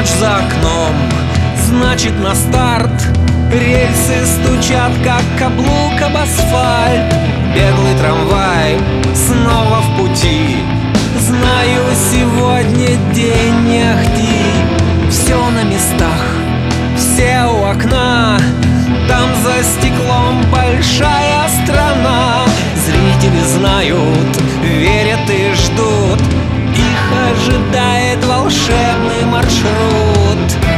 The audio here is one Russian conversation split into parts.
Ночь за окном, значит на старт. Рельсы стучат, как каблук об асфальт. Беглый трамвай снова в пути. Знаю, сегодня день не ахти. Все на местах, все у окна. Там за стеклом большая страна. Зрители знают, верят и ждут. Их ожидает волшебный маршрут.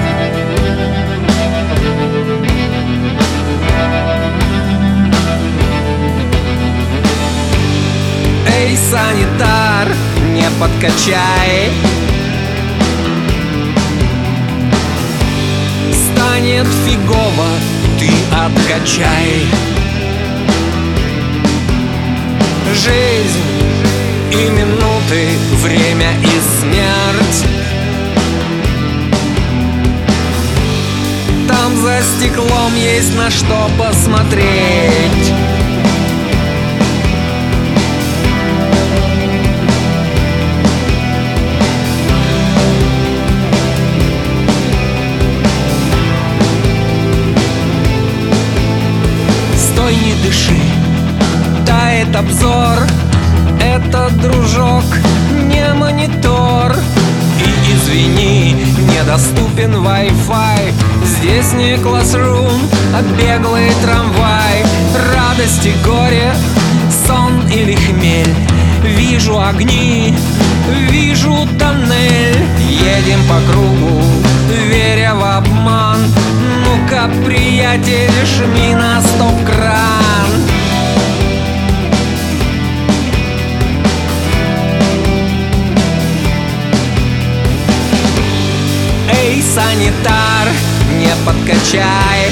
Эй, санитар, не подкачай. Станет фигово, ты откачай. Жизнь и минуты, время и смерть. Там за стеклом есть на что посмотреть. Стой, не дыши, тает обзор. Это, дружок, не монитор. И извини, недоступен Wi-Fi. Здесь не классрум, а беглый трамвай. Радость и горе, сон или хмель. Вижу огни, вижу тоннель. Едем по кругу, веря в обман. Ну-ка, приятель, жми на стоп-кран. Эй, санитар, не подкачай.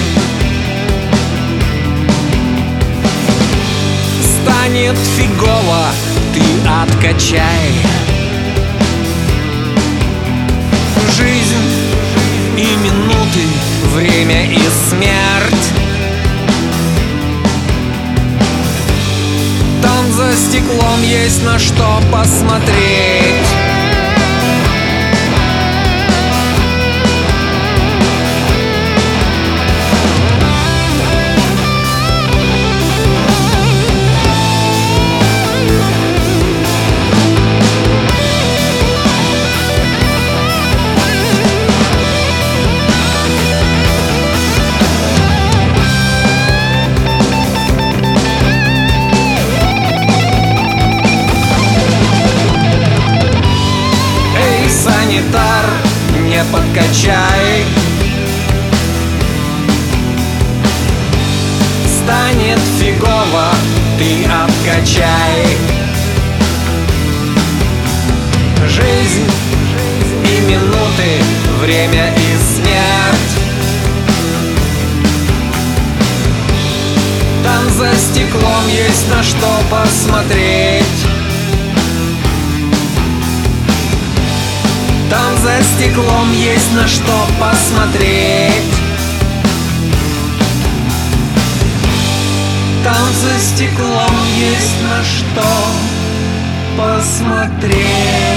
Станет фигово, ты откачай. Жизнь и минуты, время и смерть. Там за стеклом есть на что посмотреть. Санитар, не подкачай. Станет фигово, ты откачай. Жизнь и минуты, время и смерть. Там за стеклом есть на что посмотреть. Там за стеклом есть на что посмотреть. Там за стеклом есть на что посмотреть.